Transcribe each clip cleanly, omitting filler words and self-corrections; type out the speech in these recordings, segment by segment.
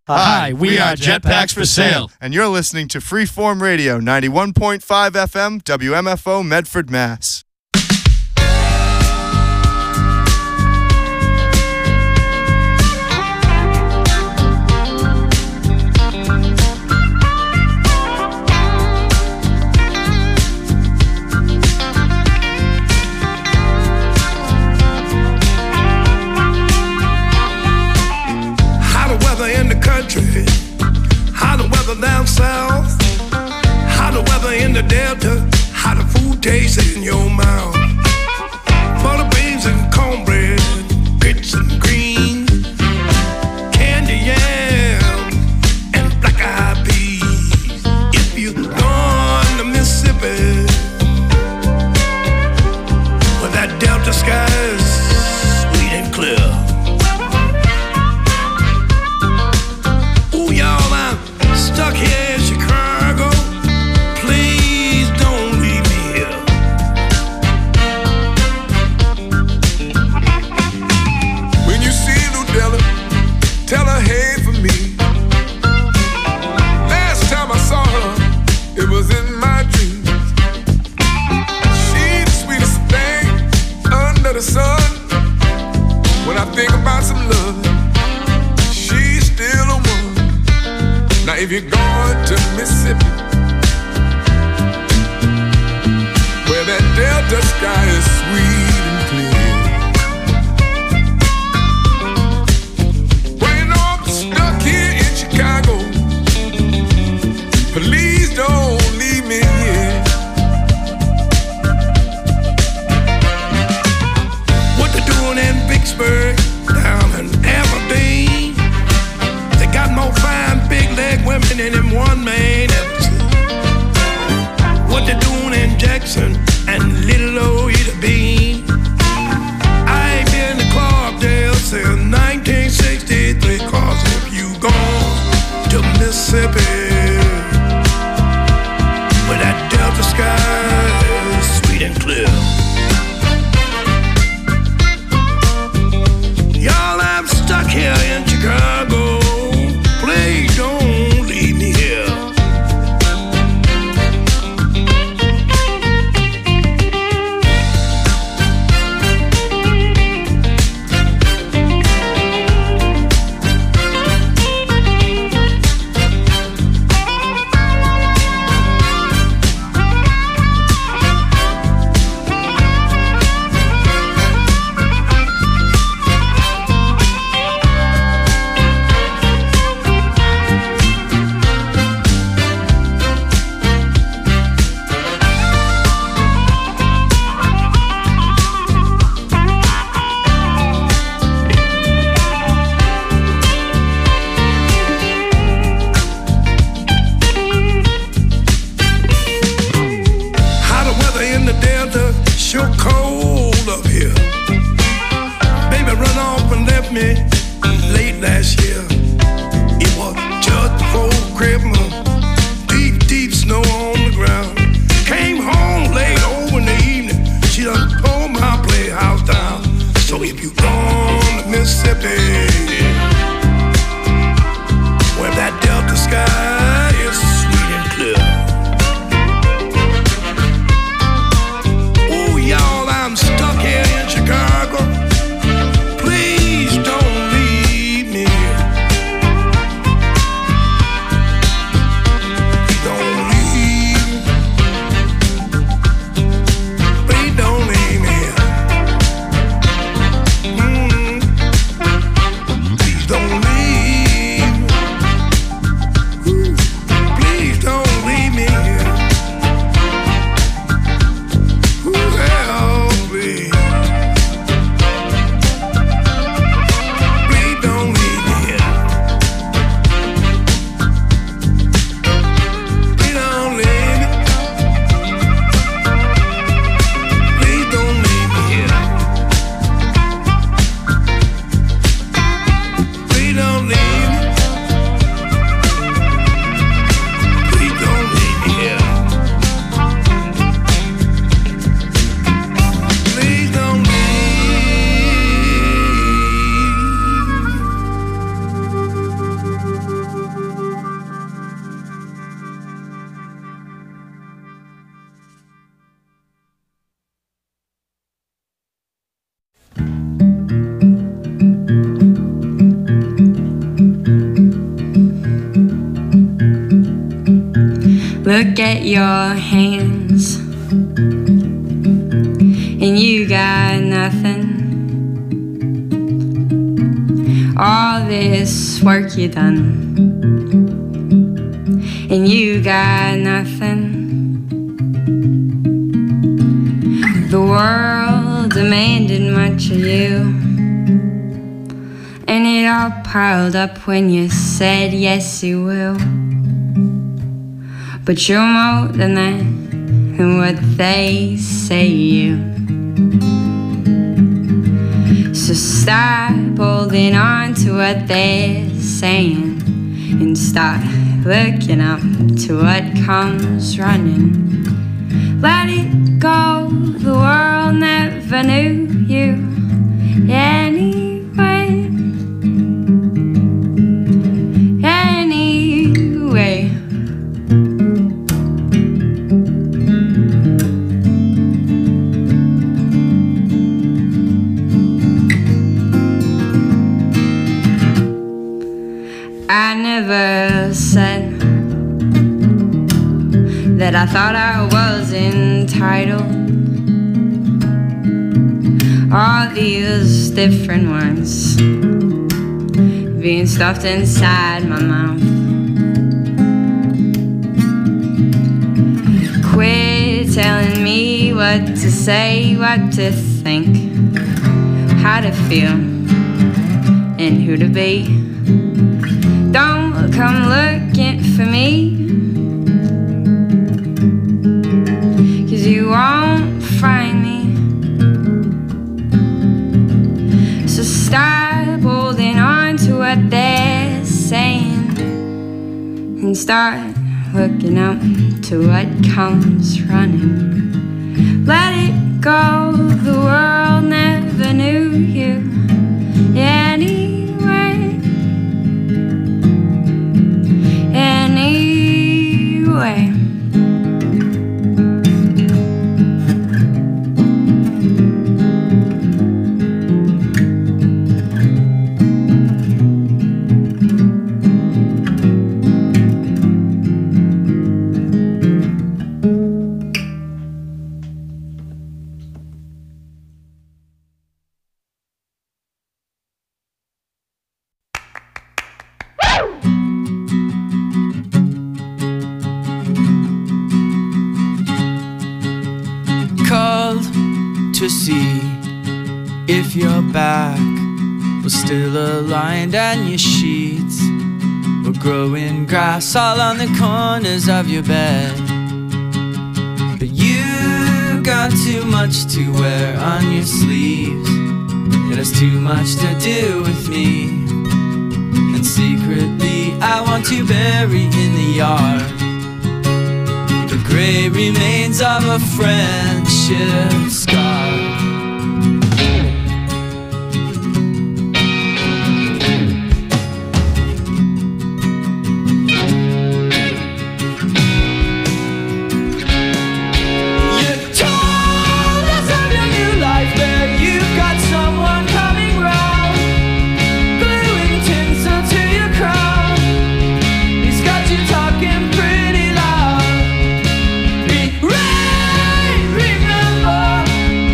Hi, we are Jetpacks for Sale. And you're listening to Freeform Radio, 91.5 FM, WMFO, Medford, Mass. How the weather down south, how the weather in the delta, how the food tastes in your mouth. Butter beans and cornbread, grits and greens, candy yams and black-eyed peas. If you're going to Mississippi, where that delta sky is sweet and clear. Stuck here in Chicago, please don't leave me here. When you see Ludella, tell her hey for me. Last time I saw her, it was in my dreams. She's the sweetest thing under the sun. When I think about some love, she's still a one. Now if you're going to Mississippi, where that delta sky is sweet and clear. Well, you know I'm stuck here in Chicago. Please don't leave me here. What they doing in Vicksburg, down in Aberdeen? They got more fine big leg women in them one-man episode. What they doing in Jackson and Little Old Ida Bean? I ain't been to Clarkdale since 1963. Cause if you gone to Mississippi, where that delta sky is sweet and clear. Y'all, I'm stuck here in Chicago. Please don't leave me here. Ooh, y'all, I'm stuck here in Chicago. Please don't Look at your hands, and you got nothing. All this work you done, and you got nothing. The world demanded much of you, and it all piled up when you said yes you will. But you're more than that, and what they say you. So stop holding on to what they're saying, and start looking up to what comes running. Let it go, the world never knew you anyway. Anyway. I never said that I thought I was entitled. All these different words being stuffed inside my mouth. Quit telling me what to say, what to think, how to feel, and who to be. Don't come looking for me, 'cause you won't find me. So stop holding on to what they're saying, and start looking up to what comes running. Let it go, the world never knew you anyway. Anyway. To see if your back was still aligned and your sheets were growing grass all on the corners of your bed. But you got too much to wear on your sleeves. It has too much to do with me, and secretly I want to bury in the yard the gray remains of a friendship scar. Remember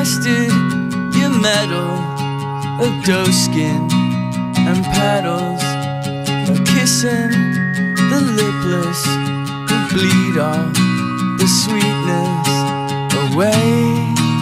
tested your metal of doe skin and paddles, or kissing the lipless who bleed all the sweetness away.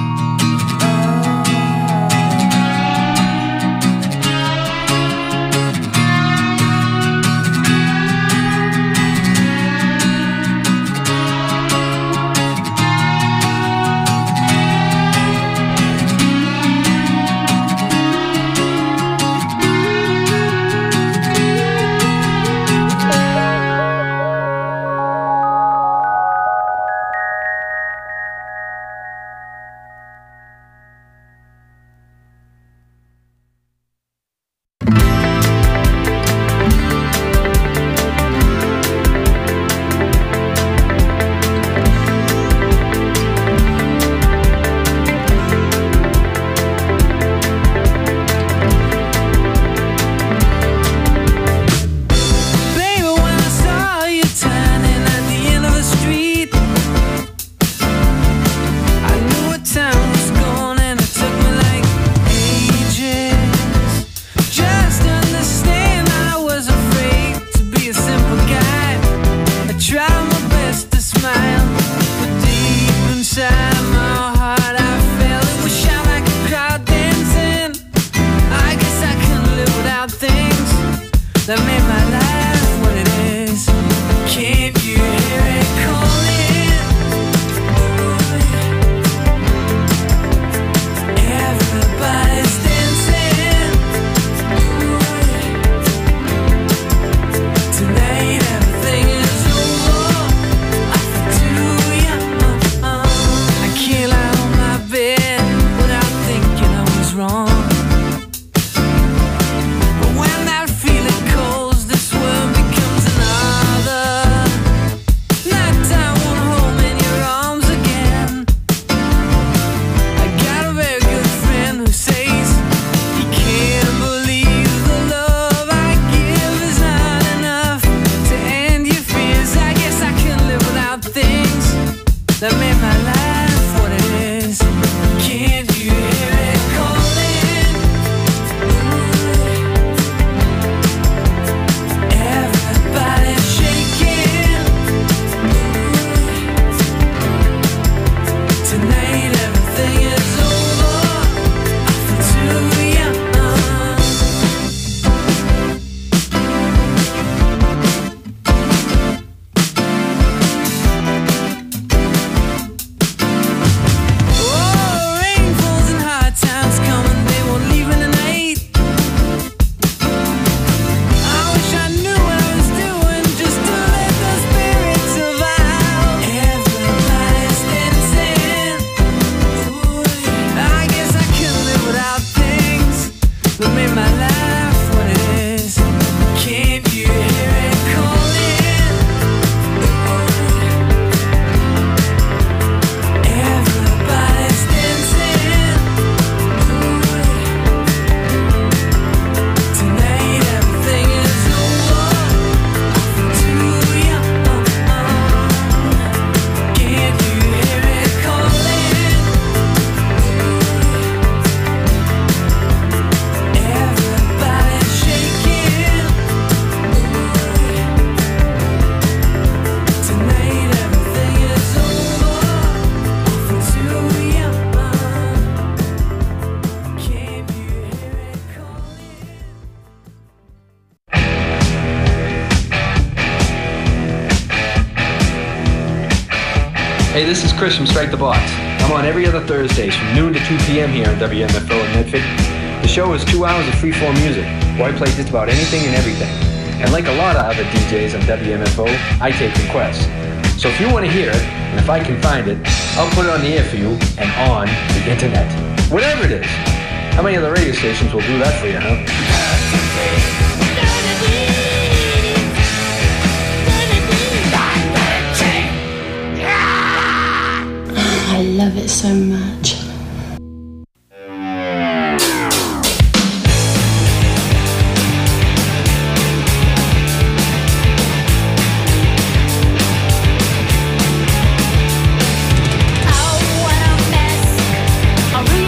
Hey, this is Chris from Strike the Box. I'm on every other Thursdays from noon to 2 p.m. here on WMFO in Medford. The show is 2 hours of freeform music, where I play just about anything and everything. And like a lot of other DJs on WMFO, I take requests. So if you want to hear it, and if I can find it, I'll put it on the air for you and on the internet. Whatever it is. How many other radio stations will do that for you, huh? I love it so much. Oh, what a mess.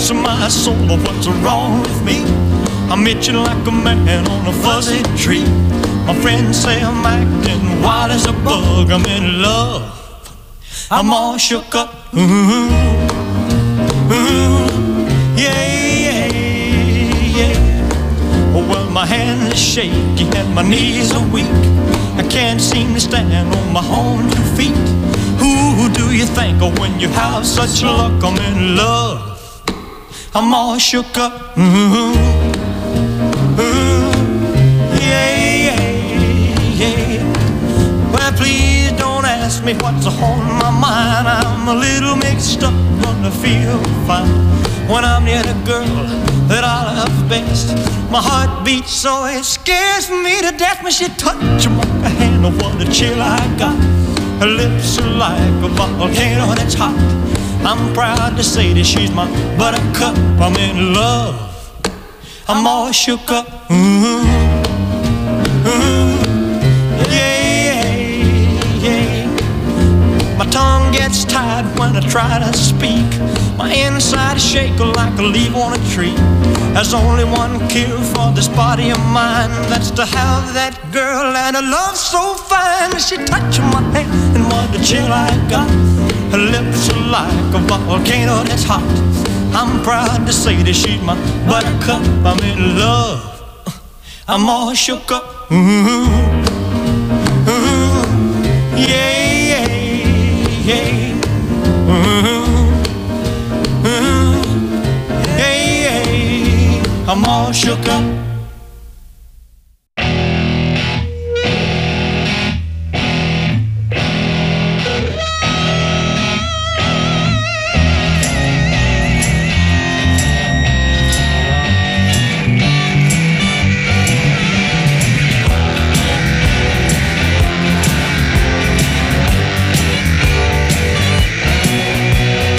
depths of my soul, what's wrong with me? I'm itching like a man on a fuzzy tree. My friends say I'm acting wild as a bug. I'm in love, I'm all shook up. Ooh, ooh, yeah, yeah, yeah. Well, my hands are shaky and my knees are weak. I can't seem to stand on my own 2 feet. Who do you think of when you have such luck? I'm in love, I'm all shook up. Ooh, ooh, yeah, yeah, yeah. Well, please don't ask me what's on my mind. I'm a little mixed up, but I feel fine when I'm near the girl that I love best. My heart beats so it scares me to death when she touches my hand. Oh, what a chill I got. Her lips are like a volcano that's hot. I'm proud to say that she's my buttercup. I'm in love, I'm all shook up. Ooh, ooh, yeah, yeah. My tongue gets tied when I try to speak. My inside shake like a leaf on a tree. There's only one cure for this body of mine. That's to have that girl and a love so fine. She touched my hand and what a chill I got. Her lips are like a volcano that's hot. I'm proud to say that she's my buttercup. I'm in love, I'm all shook up. Ooh, ooh, yeah, yeah, yeah. Ooh, ooh, yeah, yeah. I'm all shook up.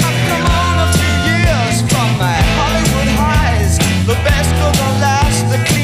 The best of the last, the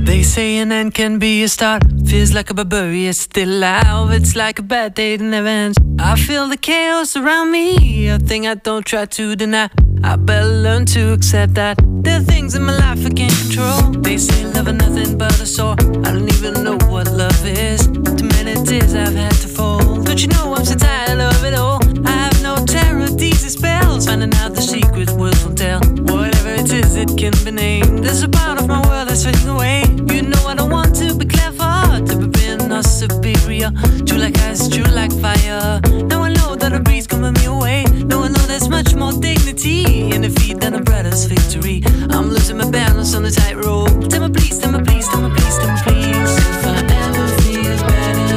They say an end can be a start. Feels like a barbarian still alive. It's like a bad day that never ends. I feel the chaos around me, a thing I don't try to deny. I better learn to accept that there are things in my life I can't control. They say love is nothing but a sore. I don't even know what love is. Too many tears I've had to fold. Don't you know I'm so tired of it all? I have no terror, these are spells. Finding out the secret words won't tell. Whatever it is, it can be named. There's a part of my world that's fading away. You know I don't want to be clever, to be being or superior. True like ice, true like fire. Now I know that a breeze coming me away. Now I know there's much more dignity in defeat than a brother's victory. I'm losing my balance on the tightrope. Tell me please, tell me please, tell me please, tell me please. If I ever feel better,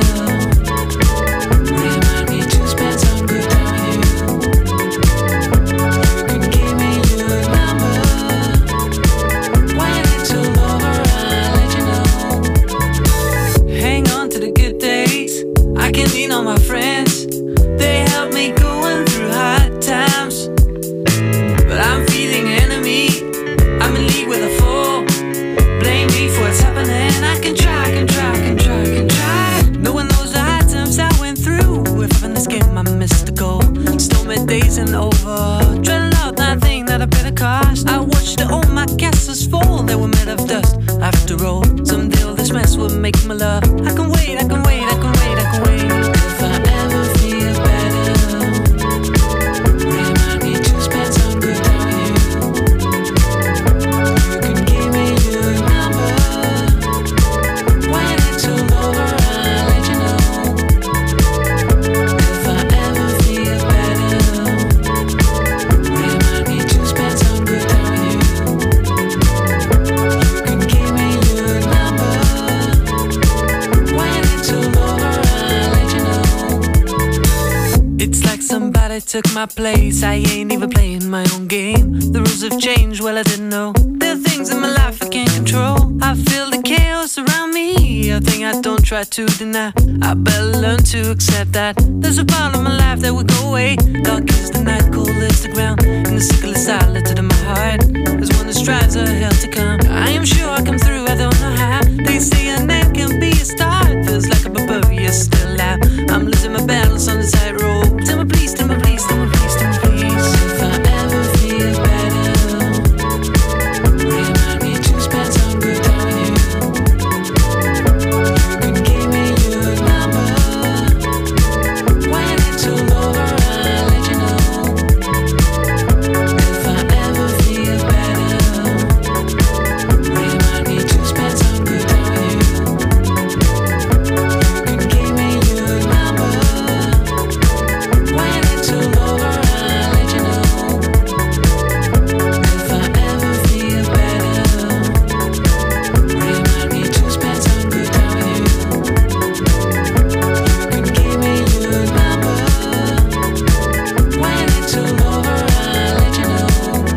remind me to spend some good time with you. You can give me your number. When it's all over, I'll let you know. Hang on to the good days. I can lean on my friends. They help me going through hard times. But I'm feeling enemy. I'm in league with a fool. Blame me for what's happening. I can try, can try, can try, can try. No one knows the hard times I went through. If I'm in this game, I missed the goal. Stormy days and over. Dreading out nothing that I paid a cost. I watched all my castles fall. They were made of dust. After all, someday all this mess will make my love. I can wait, I can wait, I can wait, I can wait. If I ever feel better, remind me to spend some good time with you. You can give me your number. When it's all over, I'll let you know. If I ever feel better, remind me to spend some good time with you. You can give me your number. When it's all over, I'll let you know. It's like somebody took my place. I ain't even playing my own game. The rules have changed, well I didn't know. There are things in my life I can't control. I feel the chaos around me, a thing I don't try to deny. I better learn to accept that there's a part of my life that will go away. Dark is the night, cold is the ground, and the sickle is silent in my heart. There's one that strives a hell to come. I am sure I come through, I don't know how. They say an end can be a start. Feels like a barbarian still alive. I'm losing my balance on the tightrope. Tell me please, tell me please, tell me please, tell me please. If I ever feel better, remind me to spend some good time with you. You can give me your number. When it's all over, I'll let you know. If I ever feel better, remind me to spend some good time with you. You can give me your number. When it's all over, I'll let you know. If I ever feel better, remind me to spend some good time with you. You can give me your number. When it's all over, I'll let you know.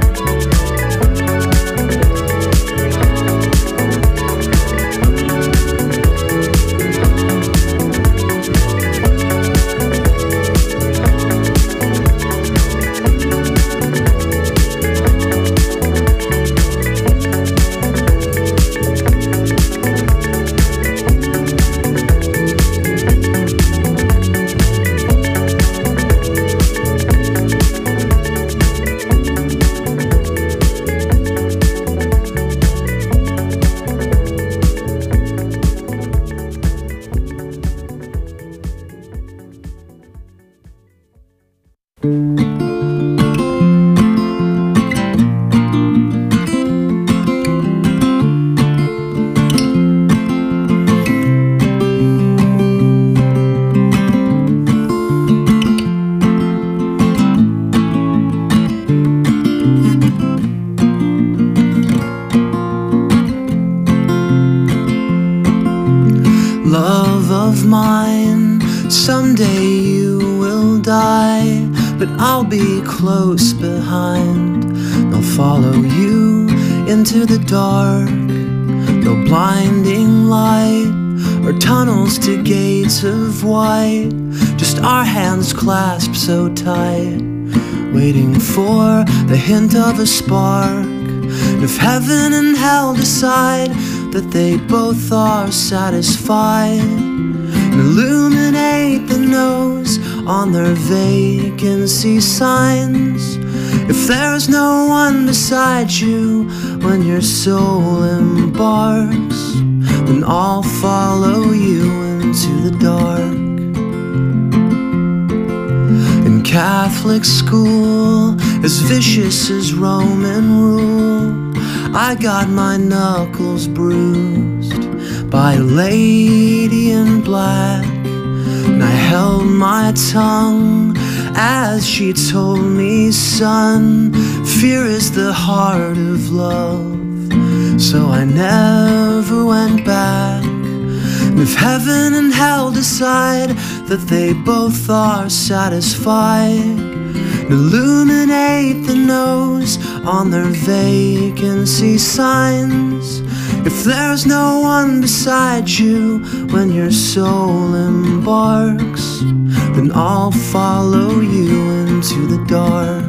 Love of mine, someday you will die, but I'll be close behind. I'll follow you into the dark, no blinding light or tunnels to gates of white, just our hands clasped so tight, waiting for the hint of a spark. And if heaven and hell decide that they both are satisfied, and illuminate the nose on their vacancy signs. If there's no one beside you when your soul embarks, then I'll follow you into the dark. In Catholic school, as vicious as Roman rule, I got my knuckles bruised by a lady in black, and I held my tongue as she told me, son, fear is the heart of love. So I never went back. And if heaven and hell decide that they both are satisfied, illuminate the nose on their vacancy signs. If there's no one beside you when your soul embarks, then I'll follow you into the dark.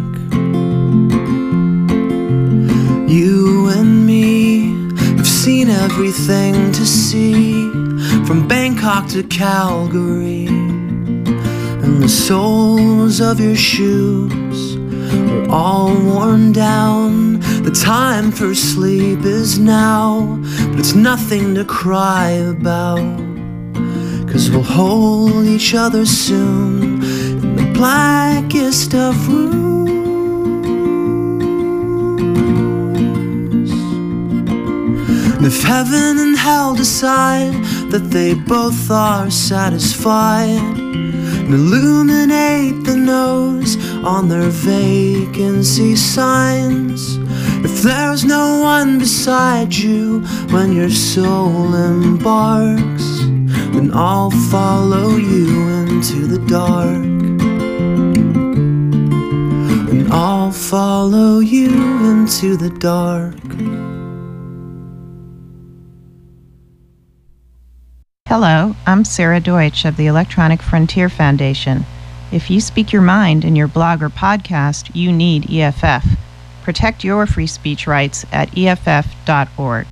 You and me have seen everything to see, from Bangkok to Calgary, and the soles of your shoes are all worn down. The time for sleep is now, but it's nothing to cry about, 'cause we'll hold each other soon in the blackest of rooms. And if heaven and hell decide that they both are satisfied, and illuminate the nose on their vacancy signs, if there's no one beside you when your soul embarks, then I'll follow you into the dark. And I'll follow you into the dark. Hello, I'm Sarah Deutsch of the Electronic Frontier Foundation. If you speak your mind in your blog or podcast, you need EFF. Protect your free speech rights at EFF.org.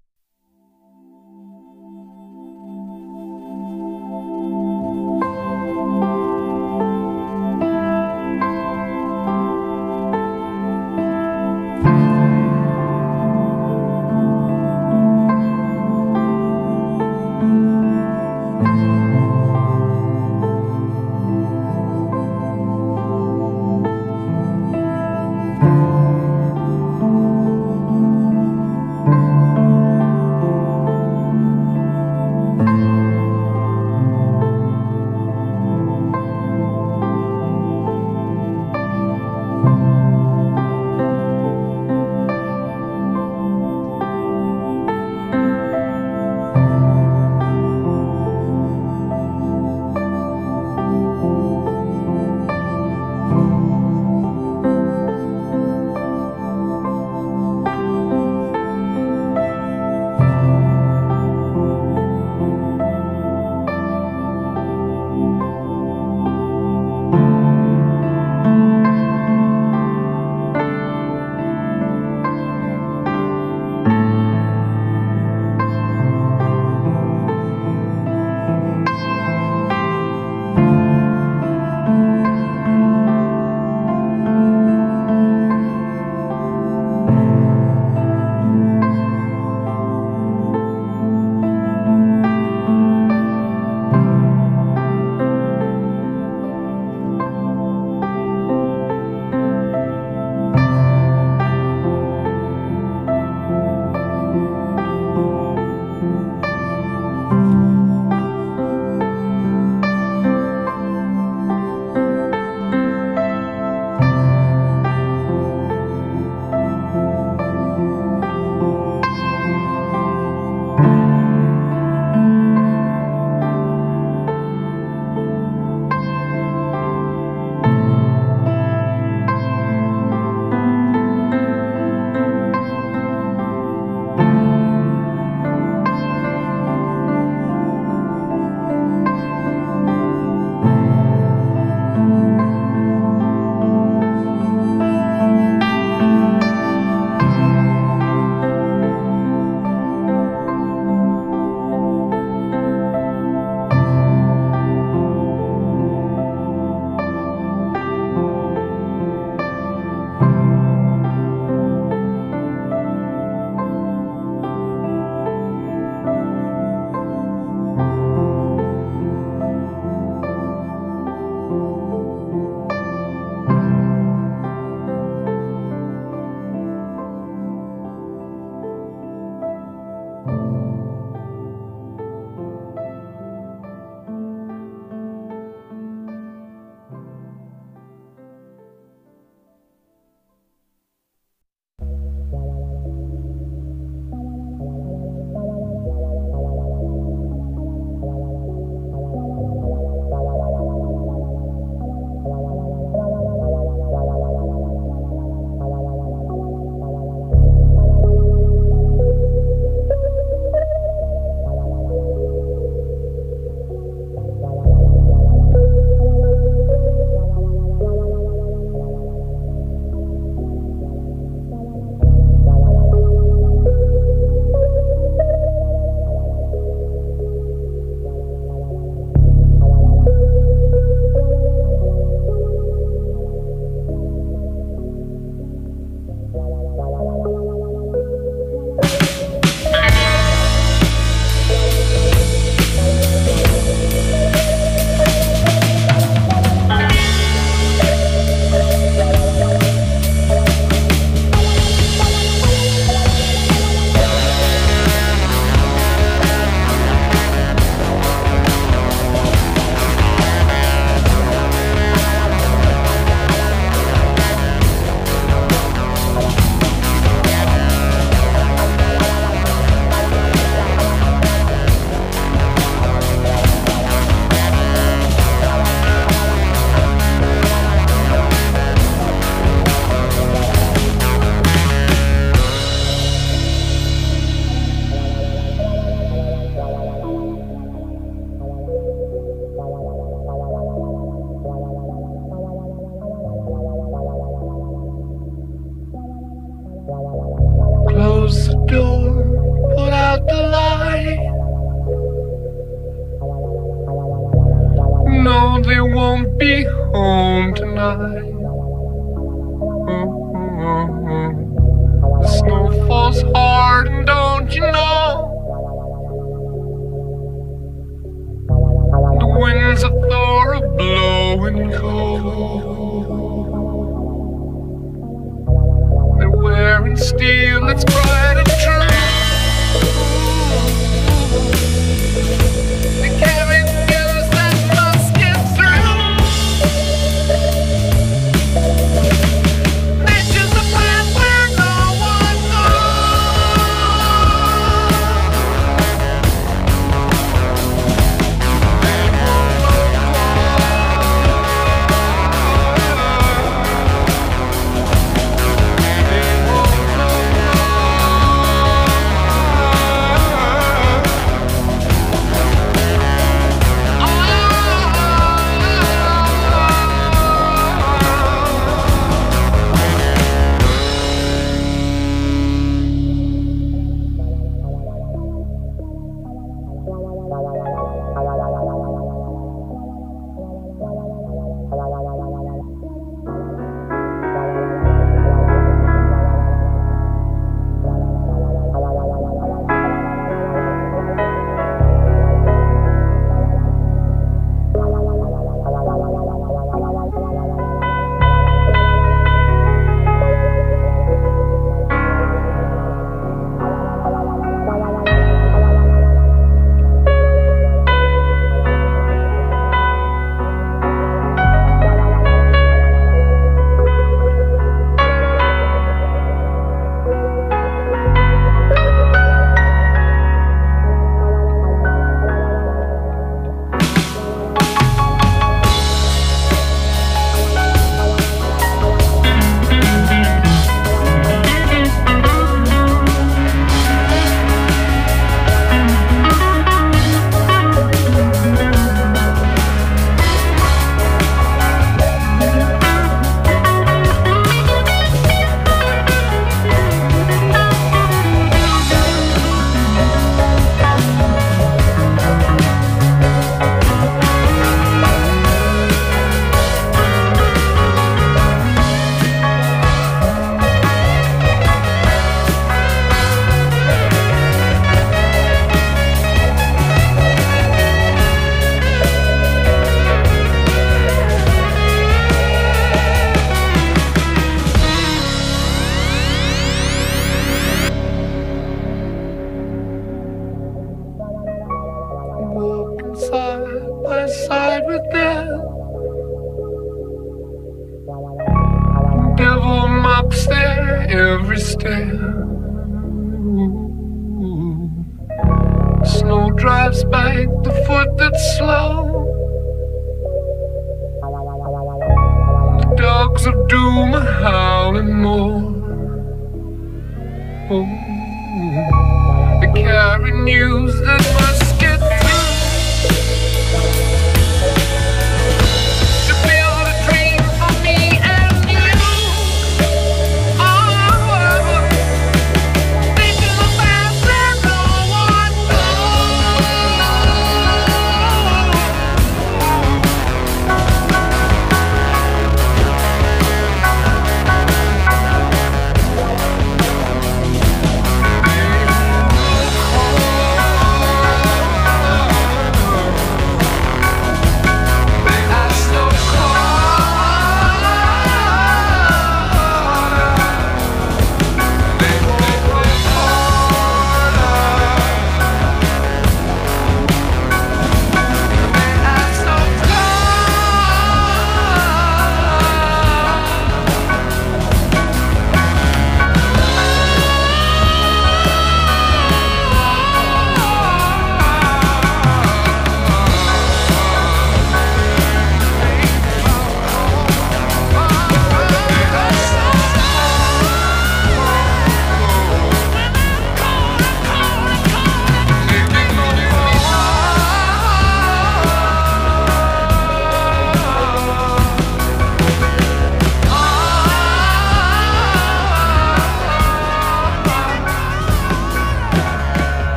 be home tonight. The snow falls hard, and don't you know? The winds of Thor are blowing cold. They're wearing steel that's bright and true. They carry news that must get through. Nature's a path where no one every step. Snow drives back the foot that's slow. The dogs of doom are howling more. Oh, they carry news that must get through.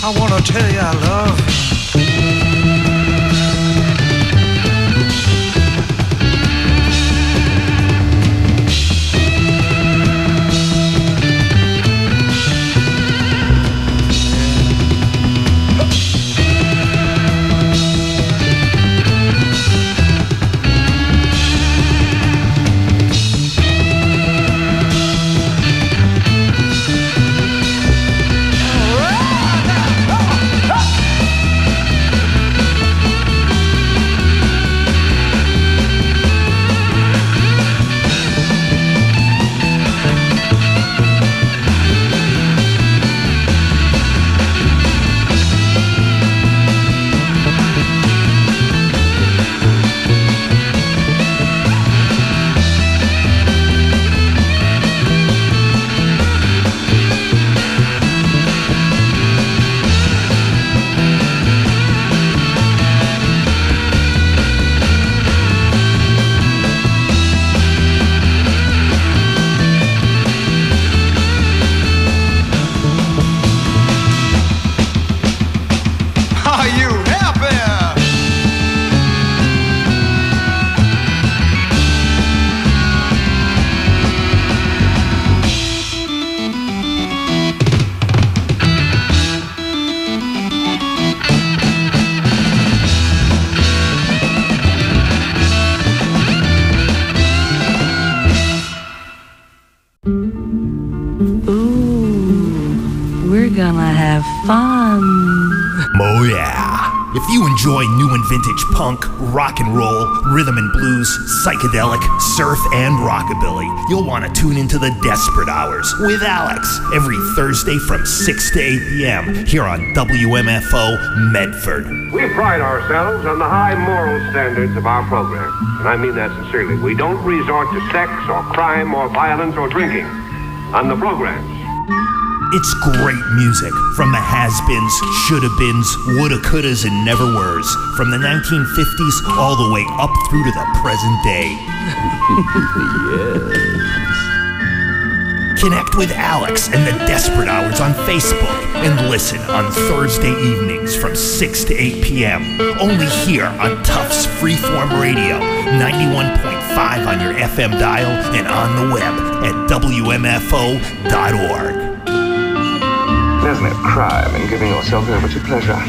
I wanna tell you I love. Oh yeah. If you enjoy new and vintage punk, rock and roll, rhythm and blues, psychedelic, surf, and rockabilly, you'll want to tune into the Desperate Hours with Alex every Thursday from 6 to 8 p.m. here on WMFO Medford. We pride ourselves on the high moral standards of our program, and I mean that sincerely. We don't resort to sex or crime or violence or drinking on the programs. It's great music from the has-beens, shoulda-beens, woulda, couldas, and never-weres, from the 1950s all the way up through to the present day. Yes. Connect with Alex and the Desperate Hours on Facebook and listen on Thursday evenings from 6 to 8 p.m. Only here on Tufts Freeform Radio, 91.5 on your FM dial and on the web at WMFO.org. There's no crime in giving yourself over to pleasure.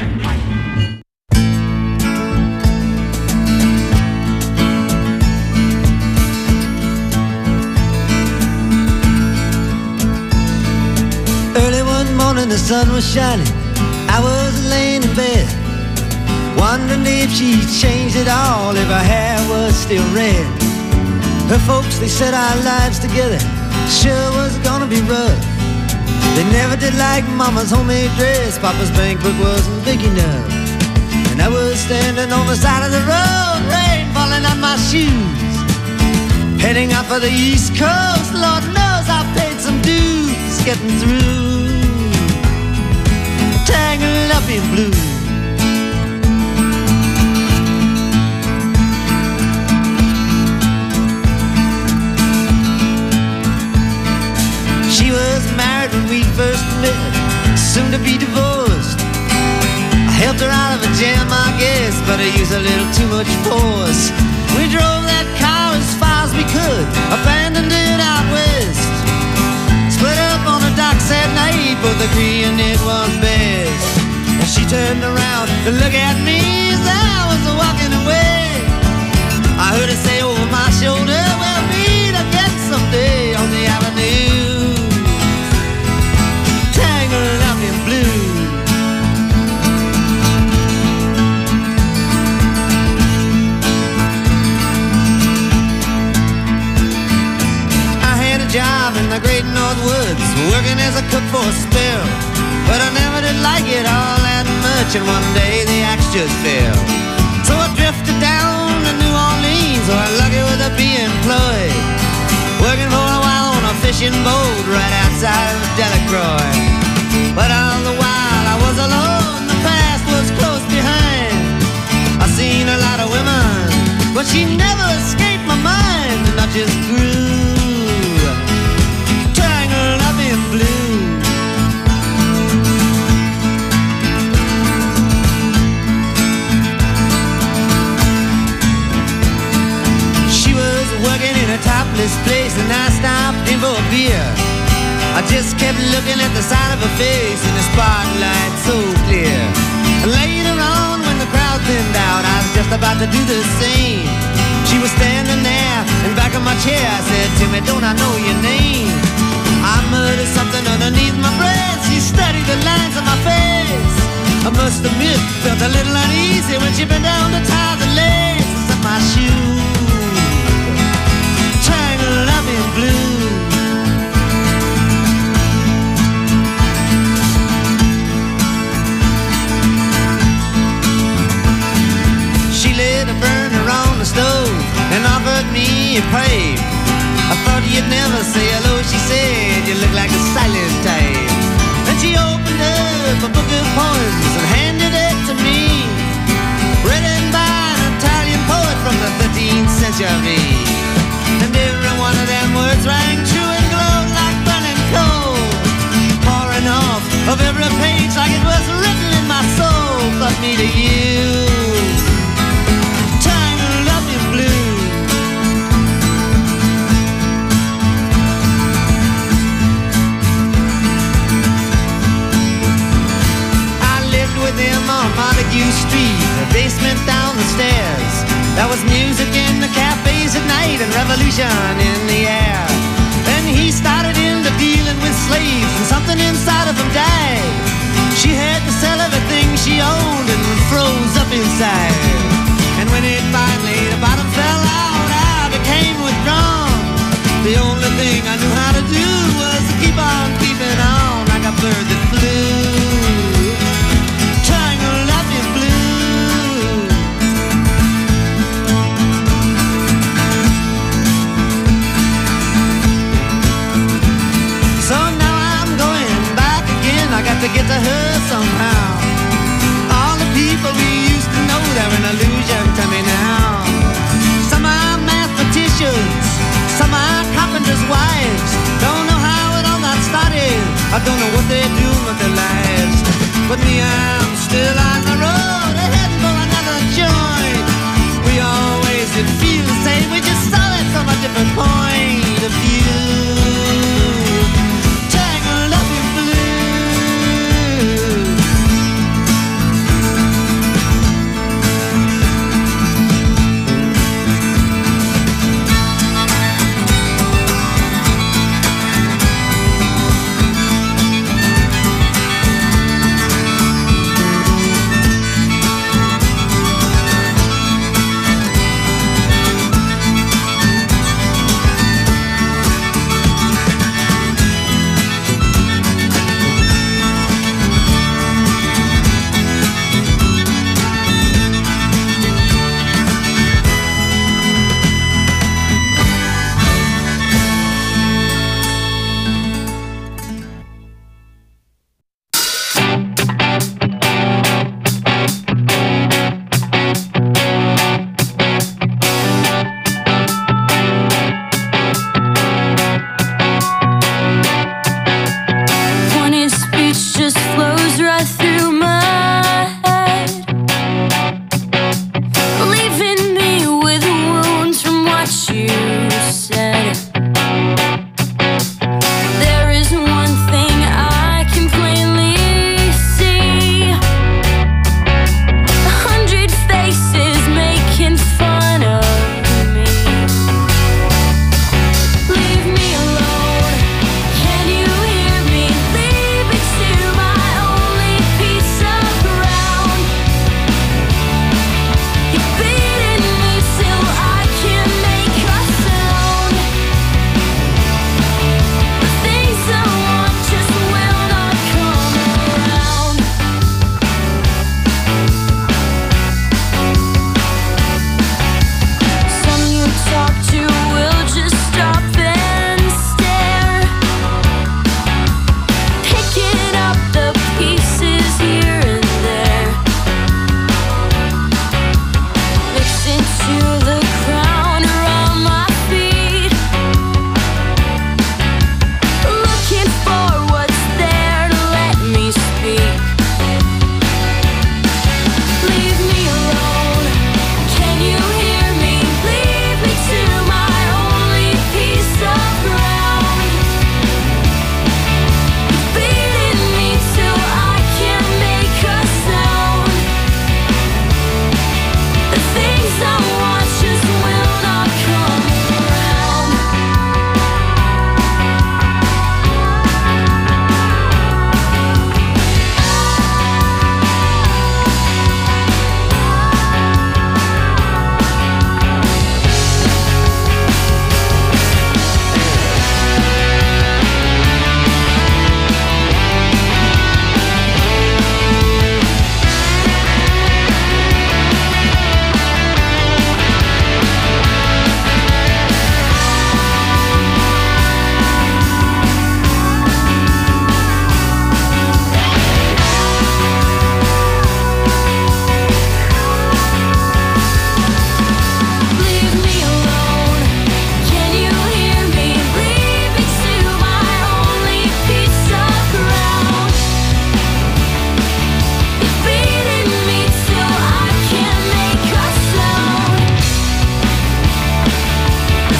Early one morning the sun was shining. I was laying in bed, wondering if she'd changed it all, if her hair was still red. Her folks, they said our lives together sure was gonna be rough. They never did like Mama's homemade dress. Papa's bank book wasn't big enough. And I was standing on the side of the road, rain falling on my shoes, heading out for the East Coast. Lord knows I paid some dues getting through, tangled up in blue. She was married when we first met, soon to be divorced. I helped her out of a jam, I guess, but I used a little too much force. We drove that car as far as we could, abandoned it out west. Split up on the docks at night, both agreeing it was best. And she turned around to look at me as I was walking away. I heard her say over my shoulder, we'll meet again someday on the avenue, tangled up in blue. I had a job in the great North Woods, working as a cook for a spell, but I never did like it all that much, and one day the axe just fell. So I drifted down to New Orleans, so I'm lucky with a be employed, working for a while on a fishing boat right outside of Delacroix. But all the while I was alone, the past was close behind. I seen a lot of women, but she never escaped my mind, and I just grew tangled up in blue. this place and I stopped in for a beer. I just kept looking at the side of her face in the spotlight so clear. And later on when the crowd thinned out, I was just about to do the same. She was standing there in back of my chair. I said, Timmy, don't I know your name? I muttered something underneath my breath. She studied the lines on my face. I must admit, felt a little uneasy when she bent down to tie the laces of my shoe. Tangled up in blue. She lit a burner on the stove and offered me a pipe. I thought you'd never say hello, she said, you look like a silent type. Then she opened up a book of poems and handed it to me, written by an Italian poet from the 13th century. And every one of them words rang true and glowed like burning coal, pouring off of every page like it was written in my soul. From me to you, tangled up in blue. With him on Montague Street, the basement down the stairs. There was music in the cafes at night and revolution in the air. Then he started into dealing with slaves and something inside of him died. She had to sell everything she owned and froze up inside. And when it finally, the bottom fell out, I became withdrawn. The only thing I knew how to do was to keep on keeping on like a bird that flew. To get to her somehow. All the people we used to know, they're an illusion to me now. Some are mathematicians, some are carpenters' wives. Don't know how it all got started, I don't know what they're doing with their lives. But me, I'm still on the road, heading for another joint. We always did feel the same, we just saw it from a different point of view. Tangled up in blue.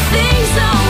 things don't